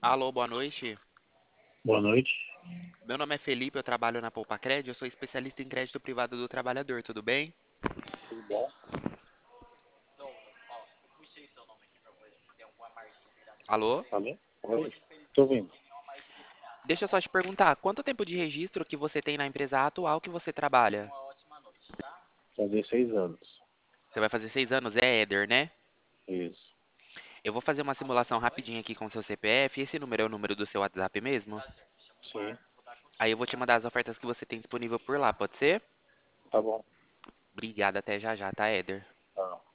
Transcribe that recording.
Alô, boa noite. Boa noite. Meu nome é Felipe, eu trabalho na Poupa Crédito, eu sou especialista em crédito privado do trabalhador, tudo bem? Tudo bom? Alô? Alô? Oi? Tô ouvindo. Deixa eu só te perguntar, quanto tempo de registro que você tem na empresa atual que você trabalha? Fazer 6 anos. Você vai fazer 6 anos, é Éder, né? Isso. Eu vou fazer uma simulação rapidinha aqui com seu CPF, esse número é o número do seu WhatsApp mesmo? Sim. Aí eu vou te mandar as ofertas que você tem disponível por lá, pode ser? Tá bom. Obrigada, até já já, tá, Éder? Tá.